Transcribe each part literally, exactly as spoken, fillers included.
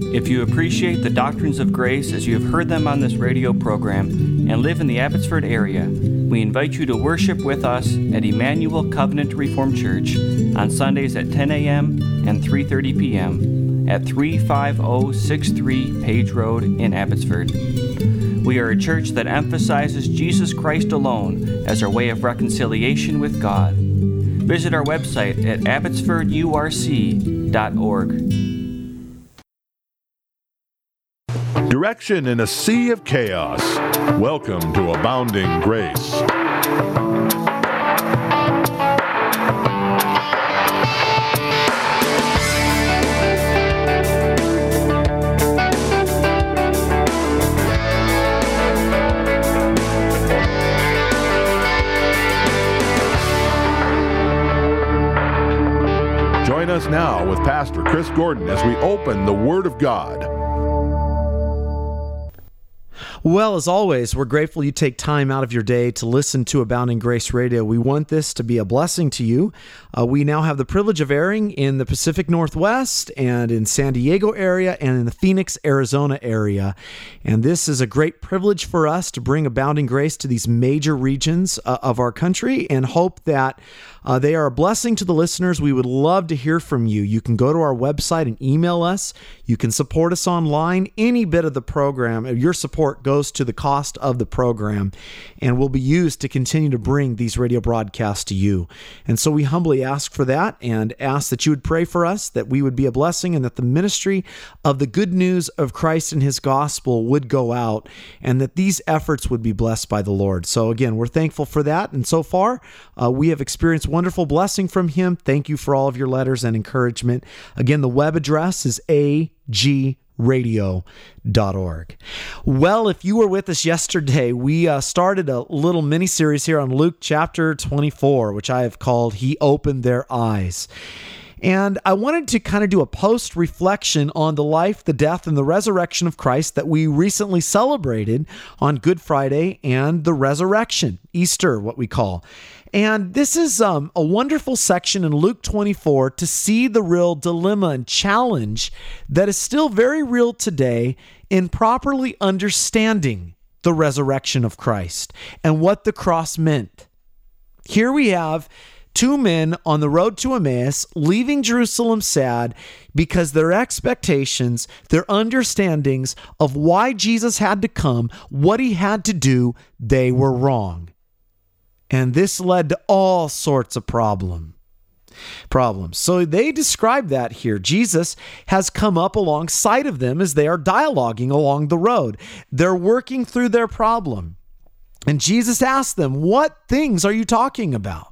If you appreciate the doctrines of grace as you have heard them on this radio program and live in the Abbotsford area, we invite you to worship with us at Emmanuel Covenant Reformed Church on Sundays at ten a.m. and three thirty p.m. at three five zero six three Page Road in Abbotsford. We are a church that emphasizes Jesus Christ alone as our way of reconciliation with God. Visit our website at abbotsford u r c dot org. Direction in a sea of chaos. Welcome to Abounding Grace. Join us now with Pastor Chris Gordon as we open the Word of God. Well, as always, we're grateful you take time out of your day to listen to Abounding Grace Radio. We want this to be a blessing to you. Uh, we now have the privilege of airing in the Pacific Northwest and in San Diego area and in the Phoenix, Arizona area. And this is a great privilege for us to bring Abounding Grace to these major regions uh, of our country and hope that uh, they are a blessing to the listeners. We would love to hear from you. You can go to our website and email us. You can support us online. Any bit of the program, your support goes to the cost of the program and will be used to continue to bring these radio broadcasts to you. And so we humbly ask for that and ask that you would pray for us, that we would be a blessing, and that the ministry of the good news of Christ and his gospel would go out, and that these efforts would be blessed by the Lord. So again, we're thankful for that. And so far, uh, we have experienced wonderful blessing from him. Thank you for all of your letters and encouragement. Again, the web address is a g radio dot org. Well, if you were with us yesterday, we uh, started a little mini-series here on Luke chapter twenty-four, which I have called He Opened Their Eyes. And I wanted to kind of do a post-reflection on the life, the death, and the resurrection of Christ that we recently celebrated on Good Friday and the resurrection, Easter, what we call. And this is um, a wonderful section in Luke twenty-four to see the real dilemma and challenge that is still very real today in properly understanding the resurrection of Christ and what the cross meant. Here we have two men on the road to Emmaus leaving Jerusalem sad because their expectations, their understandings of why Jesus had to come, what he had to do, they were wrong. And this led to all sorts of problem, problems. So they describe that here. Jesus has come up alongside of them as they are dialoguing along the road. They're working through their problem. And Jesus asks them, what things are you talking about?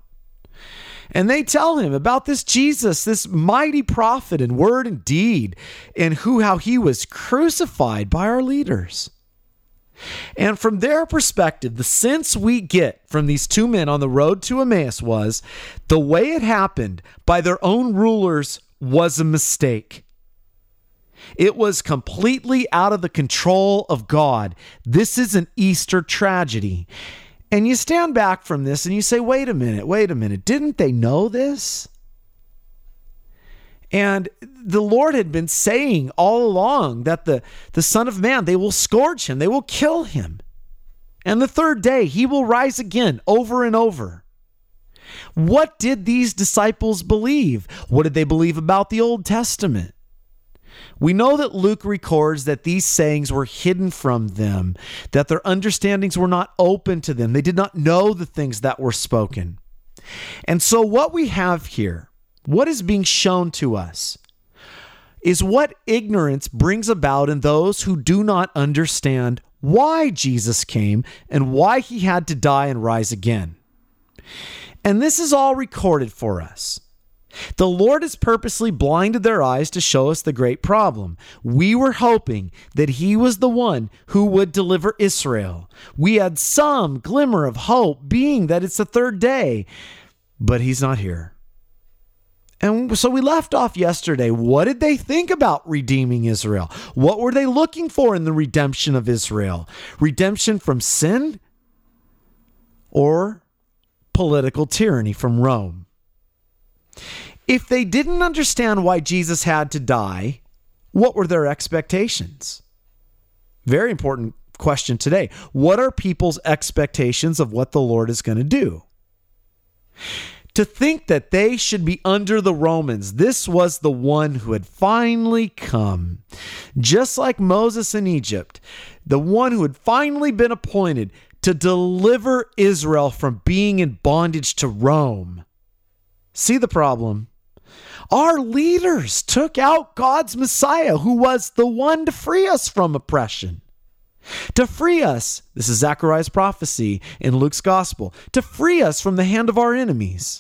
And they tell him about this Jesus, this mighty prophet in word and deed, and who, how he was crucified by our leaders. And from their perspective, the sense we get from these two men on the road to Emmaus was the way it happened by their own rulers was a mistake. It was completely out of the control of God. This is an Easter tragedy. And you stand back from this and you say, wait a minute, wait a minute. Didn't they know this? And the Lord had been saying all along that the, the Son of Man, they will scourge him, they will kill him. And the third day, he will rise again over and over. What did these disciples believe? What did they believe about the Old Testament? We know that Luke records that these sayings were hidden from them, that their understandings were not open to them. They did not know the things that were spoken. And so what we have here, what is being shown to us, is what ignorance brings about in those who do not understand why Jesus came and why he had to die and rise again. And this is all recorded for us. The Lord has purposely blinded their eyes to show us the great problem. We were hoping that he was the one who would deliver Israel. We had some glimmer of hope, being that it's the third day, but he's not here. And so we left off yesterday. What did they think about redeeming Israel? What were they looking for in the redemption of Israel? Redemption from sin or political tyranny from Rome? If they didn't understand why Jesus had to die, What were their expectations? Very important question today. What are people's expectations of what the Lord is going to do? To think that they should be under the Romans, this was the one who had finally come. Just like Moses in Egypt, the one who had finally been appointed to deliver Israel from being in bondage to Rome. See the problem? Our leaders took out God's Messiah, who was the one to free us from oppression. To free us, this is Zechariah's prophecy in Luke's gospel, to free us from the hand of our enemies.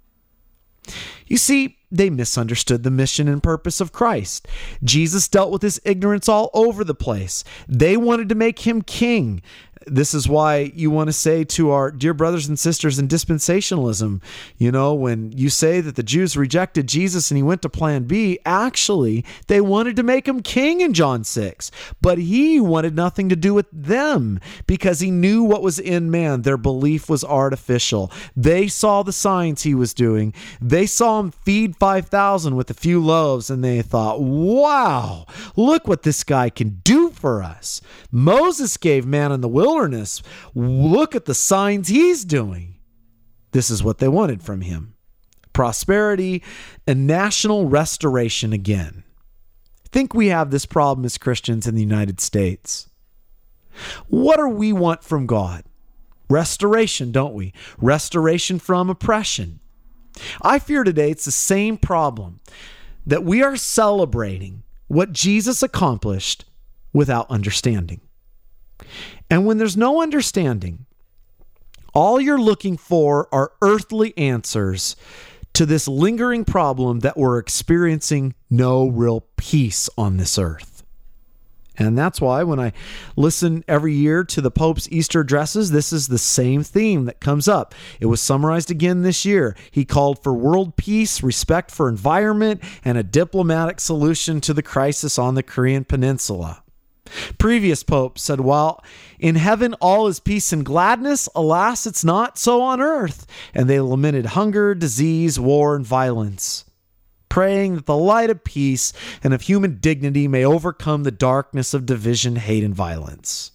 You see, they misunderstood the mission and purpose of Christ. Jesus dealt with this ignorance all over the place. They wanted to make him king. This is why you want to say to our dear brothers and sisters in dispensationalism, you know, when you say that the Jews rejected Jesus and he went to plan B, actually, they wanted to make him king in John six. But he wanted nothing to do with them because he knew what was in man. Their belief was artificial. They saw the signs he was doing. They saw him feed five thousand with a few loaves and they thought, wow, look what this guy can do for us. Moses gave man in the wilderness. Look at the signs he's doing. This is what they wanted from him. Prosperity and national restoration again. I think we have this problem as Christians in the United States. What do we want from God? Restoration, don't we? Restoration from oppression. I fear today it's the same problem, that we are celebrating what Jesus accomplished without understanding. And when there's no understanding, all you're looking for are earthly answers to this lingering problem that we're experiencing no real peace on this earth. And that's why when I listen every year to the Pope's Easter addresses, this is the same theme that comes up. It was summarized again this year. He called for world peace, respect for environment, and a diplomatic solution to the crisis on the Korean Peninsula. Previous Pope said, while in heaven all is peace and gladness, alas, it's not so on earth. And they lamented hunger, disease, war, and violence, praying that the light of peace and of human dignity may overcome the darkness of division, hate, and violence.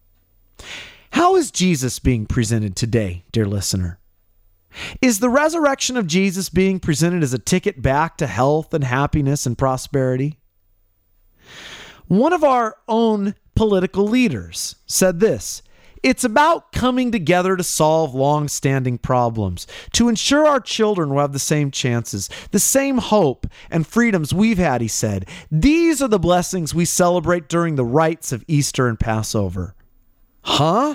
How is Jesus being presented today, dear listener? Is the resurrection of Jesus being presented as a ticket back to health and happiness and prosperity? One of our own political leaders said this: it's about coming together to solve long-standing problems, to ensure our children will have the same chances, the same hope and freedoms we've had, he said. These are the blessings we celebrate during the rites of Easter and Passover. Huh?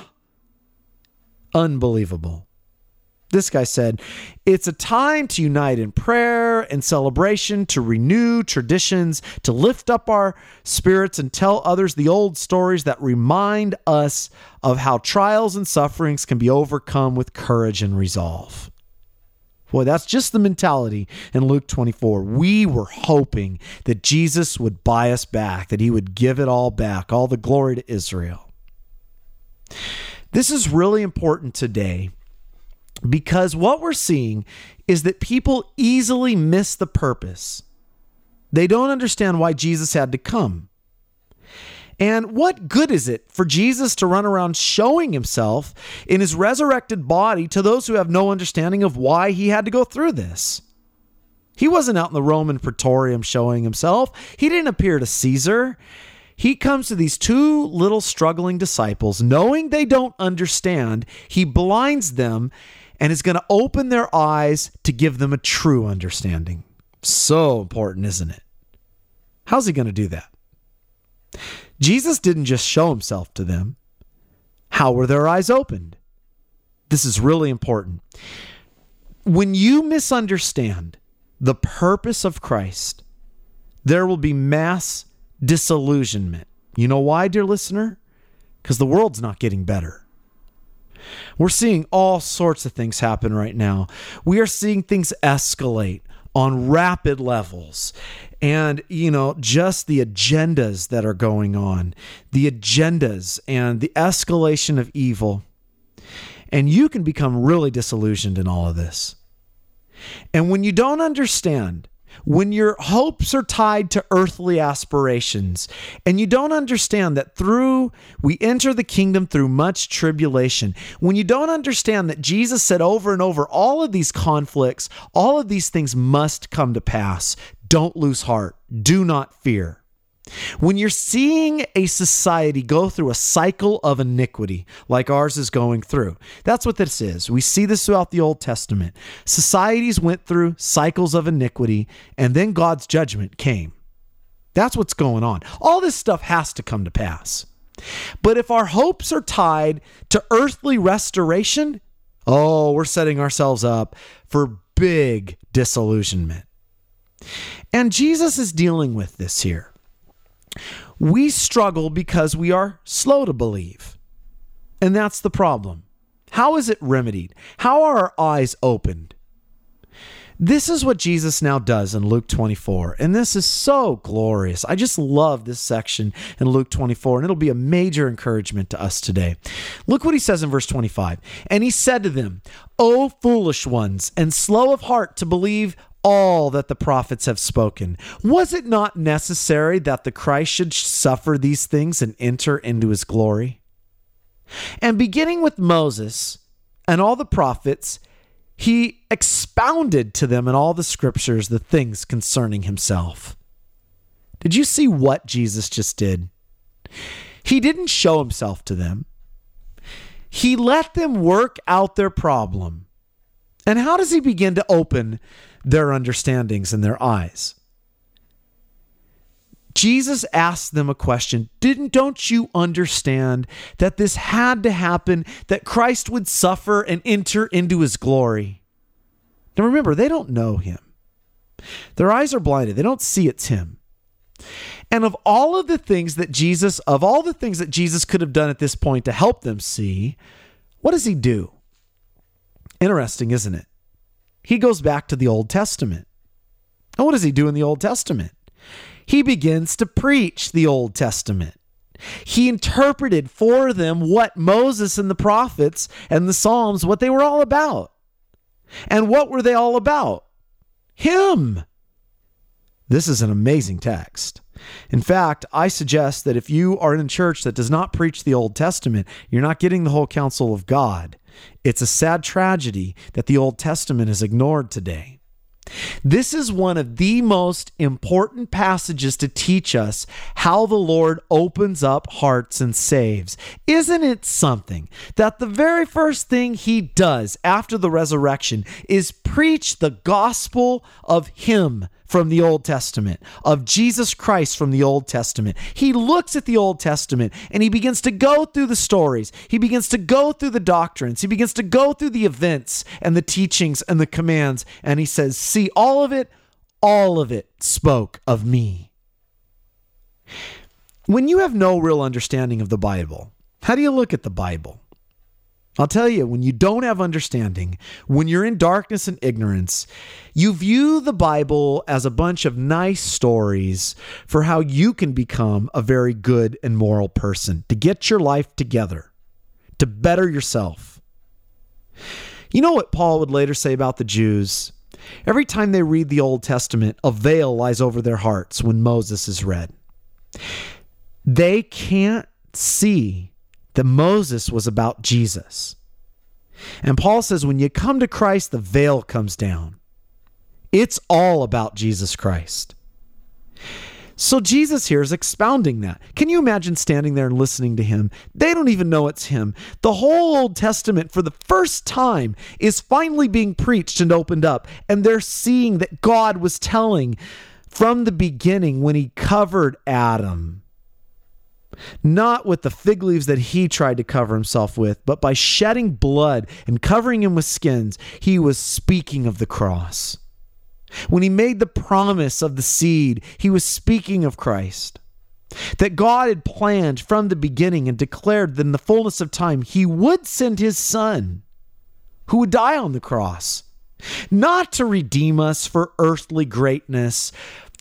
Unbelievable. This guy said, it's a time to unite in prayer and celebration, to renew traditions, to lift up our spirits and tell others the old stories that remind us of how trials and sufferings can be overcome with courage and resolve. Boy, that's just the mentality in Luke twenty-four. We were hoping that Jesus would buy us back, that he would give it all back, all the glory to Israel. This is really important today, because what we're seeing is that people easily miss the purpose. They don't understand why Jesus had to come. And what good is it for Jesus to run around showing himself in his resurrected body to those who have no understanding of why he had to go through this? He wasn't out in the Roman Praetorium showing himself. He didn't appear to Caesar. He comes to these two little struggling disciples, knowing they don't understand. He blinds them and is going to open their eyes to give them a true understanding. So important, isn't it? How's he going to do that? Jesus didn't just show himself to them. How were their eyes opened? This is really important. When you misunderstand the purpose of Christ, there will be mass disillusionment. You know why, dear listener? Because the world's not getting better. We're seeing all sorts of things happen right now. We are seeing things escalate on rapid levels. And, you know, just the agendas that are going on, the agendas and the escalation of evil. And you can become really disillusioned in all of this. And when you don't understand when your hopes are tied to earthly aspirations, and you don't understand that through we enter the kingdom through much tribulation, when you don't understand that Jesus said over and over, all of these conflicts, all of these things must come to pass, don't lose heart. Do not fear. When you're seeing a society go through a cycle of iniquity like ours is going through, that's what this is. We see this throughout the Old Testament. Societies went through cycles of iniquity, and then God's judgment came. That's what's going on. All this stuff has to come to pass. But if our hopes are tied to earthly restoration, oh, we're setting ourselves up for big disillusionment. And Jesus is dealing with this here. We struggle because we are slow to believe. And that's the problem. How is it remedied? How are our eyes opened? This is what Jesus now does in Luke twenty-four. And this is so glorious. I just love this section in Luke twenty-four, and it'll be a major encouragement to us today. Look what he says in verse twenty-five. And he said to them, O foolish ones, and slow of heart to believe all that the prophets have spoken. Was it not necessary that the Christ should suffer these things and enter into his glory? And beginning with Moses and all the prophets, he expounded to them in all the scriptures the things concerning himself. Did you see what Jesus just did? He didn't show himself to them. He let them work out their problem. And how does he begin to open their understandings and their eyes? Jesus asked them a question. Didn't, don't you understand that this had to happen, that Christ would suffer and enter into his glory? Now remember, they don't know him. Their eyes are blinded. They don't see it's him. And of all of the things that Jesus, of all the things that Jesus could have done at this point to help them see, what does he do? Interesting, isn't it? He goes back to the Old Testament. And what does he do in the Old Testament? He begins to preach the Old Testament. He interpreted for them what Moses and the prophets and the Psalms, what they were all about. And what were they all about? Him. This is an amazing text. In fact, I suggest that if you are in a church that does not preach the Old Testament, you're not getting the whole counsel of God. It's a sad tragedy that the Old Testament is ignored today. This is one of the most important passages to teach us how the Lord opens up hearts and saves. Isn't it something that the very first thing he does after the resurrection is preach the gospel of him from the Old Testament, of Jesus Christ from the Old Testament. He looks at the Old Testament and he begins to go through the stories. He begins to go through the doctrines. He begins to go through the events and the teachings and the commands. And he says, see, all of it, all of it spoke of me. When you have no real understanding of the Bible, how do you look at the Bible? I'll tell you, when you don't have understanding, when you're in darkness and ignorance, you view the Bible as a bunch of nice stories for how you can become a very good and moral person, to get your life together, to better yourself. You know what Paul would later say about the Jews? Every time they read the Old Testament, a veil lies over their hearts when Moses is read. They can't see that Moses was about Jesus. And Paul says when you come to Christ, the veil comes down. It's all about Jesus Christ. So Jesus here is expounding that. Can you imagine standing there and listening to him? They don't even know it's him. The whole Old Testament for the first time is finally being preached and opened up. And they're seeing that God was telling from the beginning when he covered Adam, not with the fig leaves that he tried to cover himself with, but by shedding blood and covering him with skins, he was speaking of the cross. When he made the promise of the seed, he was speaking of Christ. That God had planned from the beginning and declared that in the fullness of time, he would send his son who would die on the cross, not to redeem us for earthly greatness,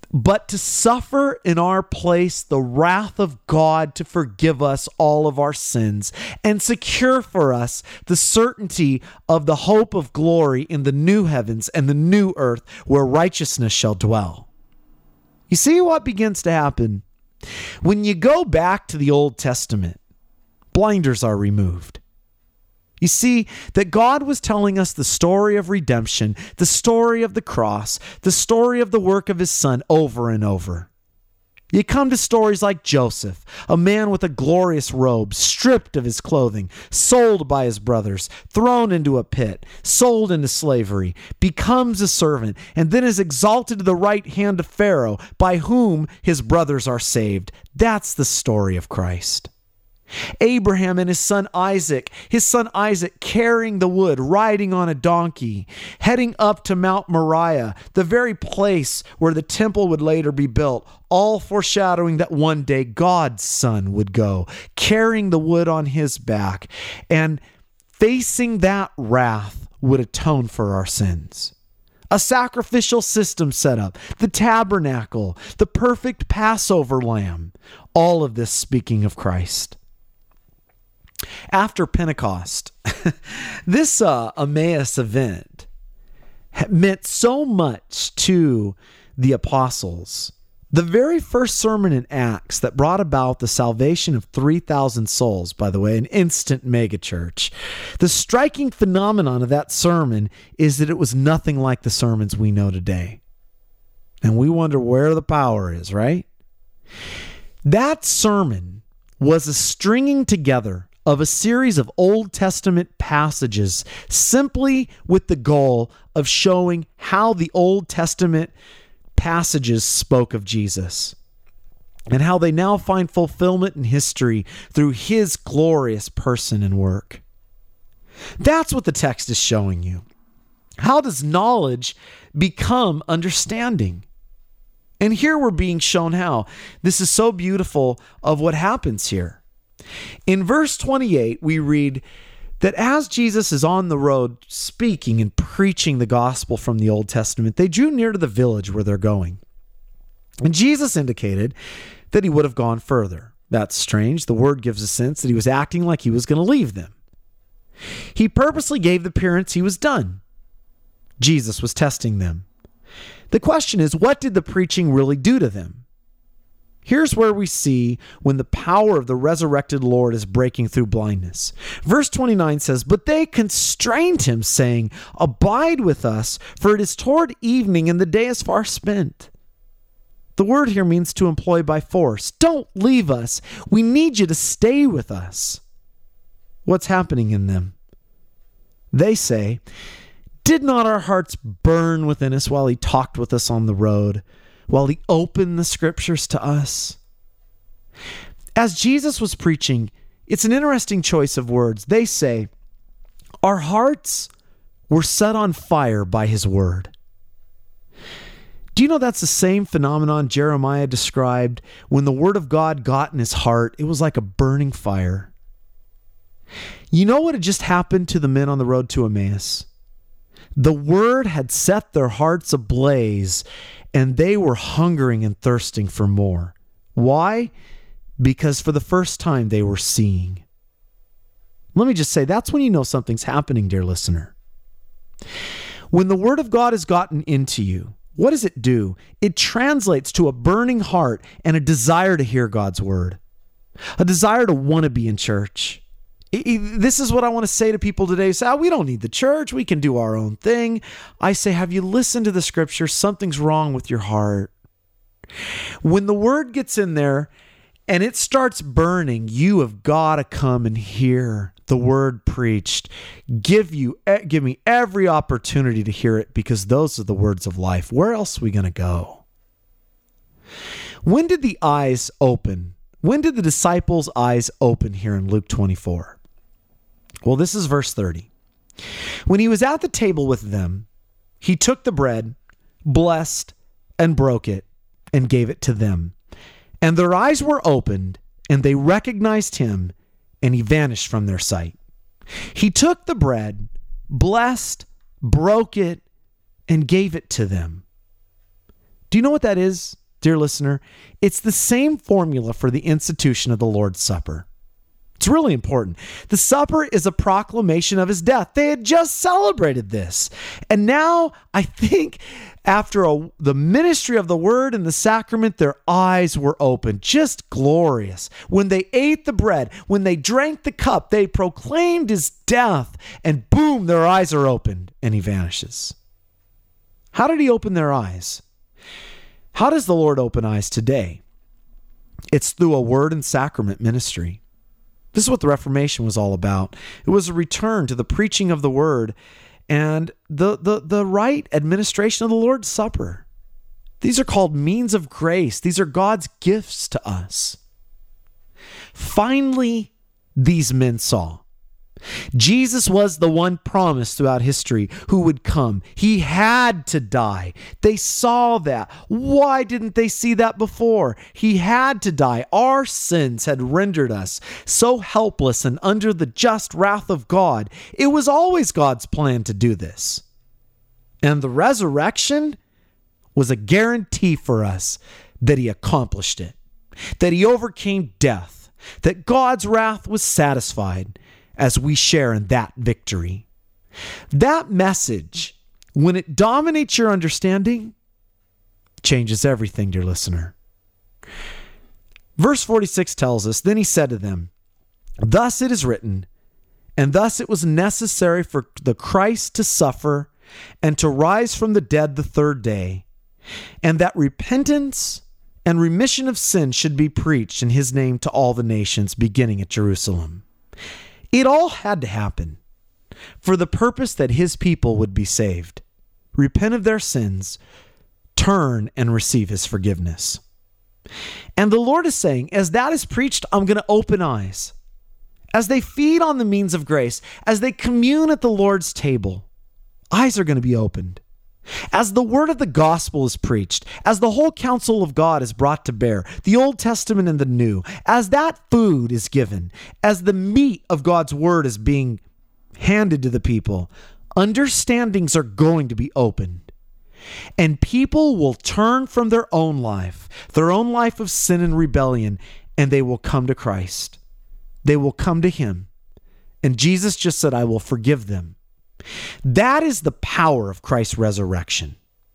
but to suffer in our place the wrath of God to forgive us all of our sins and secure for us the certainty of the hope of glory in the new heavens and the new earth where righteousness shall dwell. You see what begins to happen? When you go back to the Old Testament, blinders are removed. You see that God was telling us the story of redemption, the story of the cross, the story of the work of his son over and over. You come to stories like Joseph, a man with a glorious robe, stripped of his clothing, sold by his brothers, thrown into a pit, sold into slavery, becomes a servant, and then is exalted to the right hand of Pharaoh, by whom his brothers are saved. That's the story of Christ. Abraham and his son Isaac, his son Isaac carrying the wood, riding on a donkey, heading up to Mount Moriah, the very place where the temple would later be built, all foreshadowing that one day God's son would go, carrying the wood on his back, and facing that wrath would atone for our sins. A sacrificial system set up, the tabernacle, the perfect Passover lamb, all of this speaking of Christ. After Pentecost, this uh, Emmaus event meant so much to the apostles. The very first sermon in Acts that brought about the salvation of three thousand souls, by the way, an instant megachurch. The striking phenomenon of that sermon is that it was nothing like the sermons we know today. And we wonder where the power is, right? That sermon was a stringing together of a series of Old Testament passages simply with the goal of showing how the Old Testament passages spoke of Jesus and how they now find fulfillment in history through his glorious person and work. That's what the text is showing you. How does knowledge become understanding? And here we're being shown how. This is so beautiful of what happens here. In verse twenty-eight, we read that as Jesus is on the road speaking and preaching the gospel from the Old Testament, they drew near to the village where they're going. And Jesus indicated that he would have gone further. That's strange. The word gives a sense that he was acting like he was going to leave them. He purposely gave the appearance he was done. Jesus was testing them. The question is, what did the preaching really do to them? Here's where we see when the power of the resurrected Lord is breaking through blindness. Verse twenty-nine says, "But they constrained him, saying, 'Abide with us, for it is toward evening, and the day is far spent.'" The word here means to employ by force. Don't leave us. We need you to stay with us. What's happening in them? They say, "Did not our hearts burn within us while he talked with us on the road, while he opened the scriptures to us?" As Jesus was preaching, it's an interesting choice of words. They say, our hearts were set on fire by his word. Do you know that's the same phenomenon Jeremiah described? When the word of God got in his heart, it was like a burning fire. You know what had just happened to the men on the road to Emmaus? The word had set their hearts ablaze, and they were hungering and thirsting for more. Why? Because for the first time they were seeing. Let me just say, that's when you know something's happening, dear listener. When the word of God has gotten into you, what does it do? It translates to a burning heart and a desire to hear God's word, a desire to want to be in church. This is what I want to say to people today. Say, oh, we don't need the church. We can do our own thing. I say, have you listened to the scripture? Something's wrong with your heart. When the word gets in there and it starts burning, you have got to come and hear the word preached. Give you, give me every opportunity to hear it, because those are the words of life. Where else are we going to go? When did the eyes open? When did the disciples' eyes open here in Luke twenty-four? Well, this is verse thirty. When he was at the table with them, he took the bread, blessed, and broke it, and gave it to them. And their eyes were opened, and they recognized him, and he vanished from their sight. He took the bread, blessed, broke it, and gave it to them. Do you know what that is? dear listener, it's the same formula for the institution of the Lord's Supper. It's really important. The supper is a proclamation of his death. They had just celebrated this. And now, I think, after a, the ministry of the word and the sacrament, their eyes were open. Just glorious. When they ate the bread, when they drank the cup, they proclaimed his death. And boom, their eyes are opened, and he vanishes. How did he open their eyes? How does the Lord open eyes today? It's through a word and sacrament ministry. This is what the Reformation was all about. It was a return to the preaching of the word and the, the, the right administration of the Lord's Supper. These are called means of grace. These are God's gifts to us. Finally, these men saw. Jesus was the one promised throughout history who would come. He had to die. They saw that. Why didn't they see that before? He had to die. Our sins had rendered us so helpless and under the just wrath of God. It was always God's plan to do this. And the resurrection was a guarantee for us that he accomplished it, that he overcame death, that God's wrath was satisfied, as we share in that victory. That message, when it dominates your understanding, changes everything, dear listener. Verse forty-six tells us, "Then he said to them, thus it is written, and thus it was necessary for the Christ to suffer and to rise from the dead the third day, and that repentance and remission of sin should be preached in his name to all the nations, beginning at Jerusalem." It all had to happen for the purpose that his people would be saved, repent of their sins, turn and receive his forgiveness. And the Lord is saying, as that is preached, I'm going to open eyes. As they feed on the means of grace, as they commune at the Lord's table, eyes are going to be opened. As the word of the gospel is preached, as the whole counsel of God is brought to bear, the Old Testament and the New, as that food is given, as the meat of God's word is being handed to the people, understandings are going to be opened. And people will turn from their own life, their own life of sin and rebellion, and they will come to Christ. They will come to him. And Jesus just said, I will forgive them. That is the power of Christ's resurrection.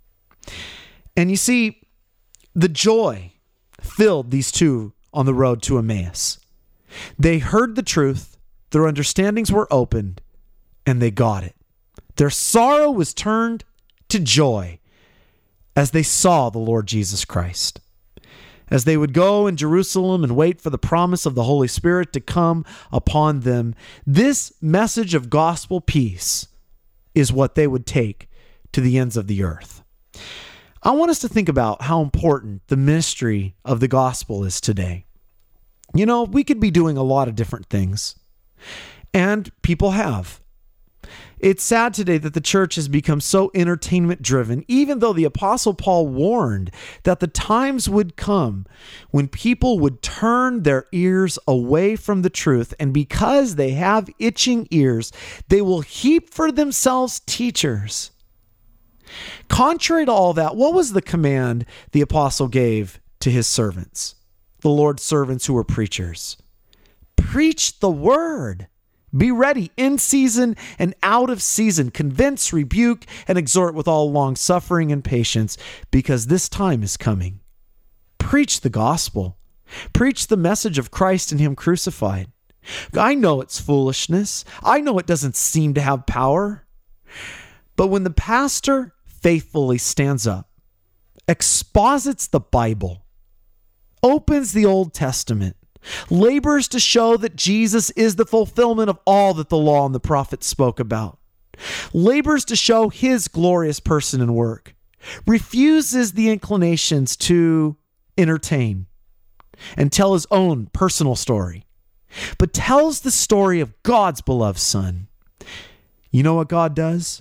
And you see, the joy filled these two on the road to Emmaus. They heard the truth, their understandings were opened, and they got it. Their sorrow was turned to joy as they saw the Lord Jesus Christ. As they would go in Jerusalem and wait for the promise of the Holy Spirit to come upon them, this message of gospel peace is what they would take to the ends of the earth. I want us to think about how important the ministry of the gospel is today. You know, we could be doing a lot of different things, and people have. It's sad today that the church has become so entertainment driven, even though the Apostle Paul warned that the times would come when people would turn their ears away from the truth, and because they have itching ears, they will heap for themselves teachers. Contrary to all that, what was the command the apostle gave to his servants, the Lord's servants who were preachers? Preach the word. Be ready in season and out of season. Convince, rebuke, and exhort with all long suffering and patience, because this time is coming. Preach the gospel. Preach the message of Christ and him crucified. I know it's foolishness. I know it doesn't seem to have power. But when the pastor faithfully stands up, exposits the Bible, opens the Old Testament, labors to show that Jesus is the fulfillment of all that the law and the prophets spoke about, labors to show his glorious person and work, refuses the inclinations to entertain and tell his own personal story, but tells the story of God's beloved Son. You know what God does?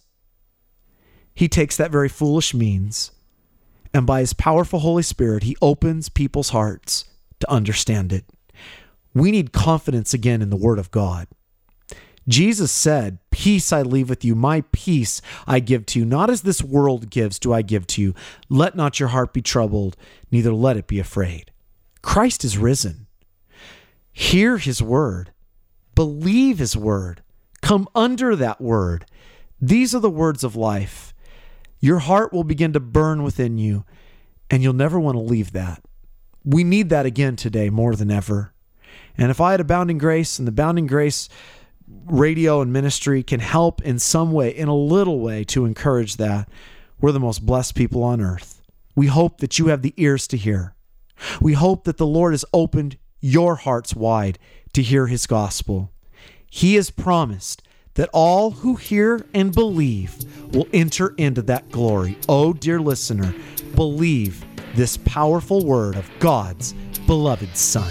He takes that very foolish means, and by his powerful Holy Spirit, he opens people's hearts to understand it. We need confidence again in the Word of God. Jesus said, "Peace I leave with you, my peace I give to you. Not as this world gives do I give to you. Let not your heart be troubled, neither let it be afraid." Christ is risen. Hear his word. Believe his word. Come under that word. These are the words of life. Your heart will begin to burn within you, and you'll never want to leave that. We need that again today more than ever. And if I had Abounding Grace and the Abounding Grace radio and ministry can help in some way, in a little way, to encourage that, we're the most blessed people on earth. We hope that you have the ears to hear. We hope that the Lord has opened your hearts wide to hear his gospel. He has promised that all who hear and believe will enter into that glory. Oh, dear listener, believe this powerful word of God's beloved Son.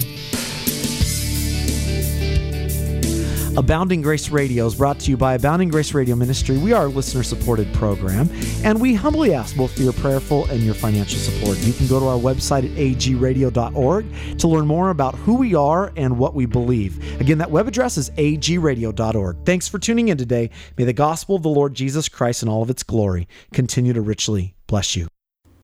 Abounding Grace Radio is brought to you by Abounding Grace Radio Ministry. We are a listener-supported program, and we humbly ask both for your prayerful and your financial support. You can go to our website at a g radio dot org to learn more about who we are and what we believe. Again, that web address is a g radio dot org. Thanks for tuning in today. May the gospel of the Lord Jesus Christ in all of its glory continue to richly bless you.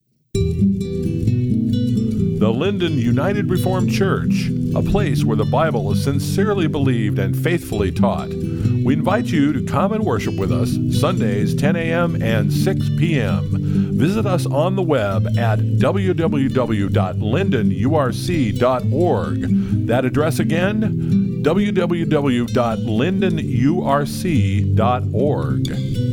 The Linden United Reformed Church, a place where the Bible is sincerely believed and faithfully taught. We invite you to come and worship with us Sundays ten a.m. and six p.m. Visit us on the web at w w w dot linden u r c dot org. That address again, w w w dot linden u r c dot org.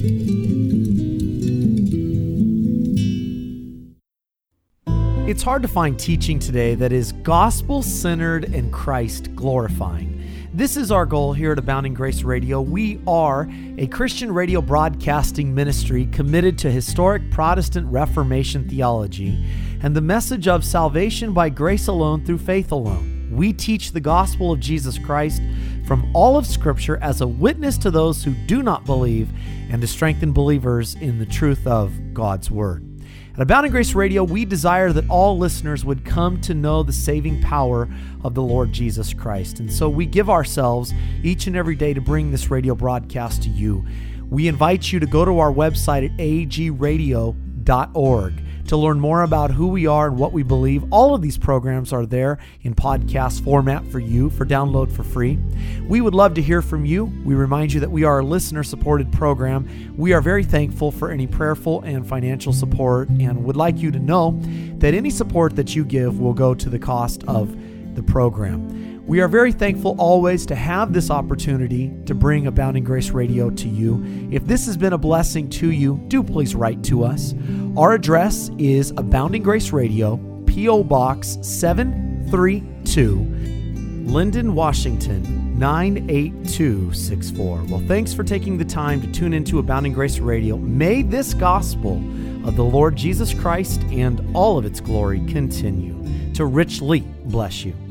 It's hard to find teaching today that is gospel-centered and Christ-glorifying. This is our goal here at Abounding Grace Radio. We are a Christian radio broadcasting ministry committed to historic Protestant Reformation theology and the message of salvation by grace alone through faith alone. We teach the gospel of Jesus Christ from all of Scripture as a witness to those who do not believe and to strengthen believers in the truth of God's Word. At Abounding Grace Radio, we desire that all listeners would come to know the saving power of the Lord Jesus Christ. And so we give ourselves each and every day to bring this radio broadcast to you. We invite you to go to our website at a g radio dot org to learn more about who we are and what we believe. All of these programs are there in podcast format for you for download for free. We would love to hear from you. We remind you that we are a listener-supported program. We are very thankful for any prayerful and financial support and would like you to know that any support that you give will go to the cost of the program. We are very thankful always to have this opportunity to bring Abounding Grace Radio to you. If this has been a blessing to you, do please write to us. Our address is Abounding Grace Radio, P O Box seven three two, Linden, Washington nine eight two six four. Well, thanks for taking the time to tune into Abounding Grace Radio. May this gospel of the Lord Jesus Christ and all of its glory continue to richly bless you.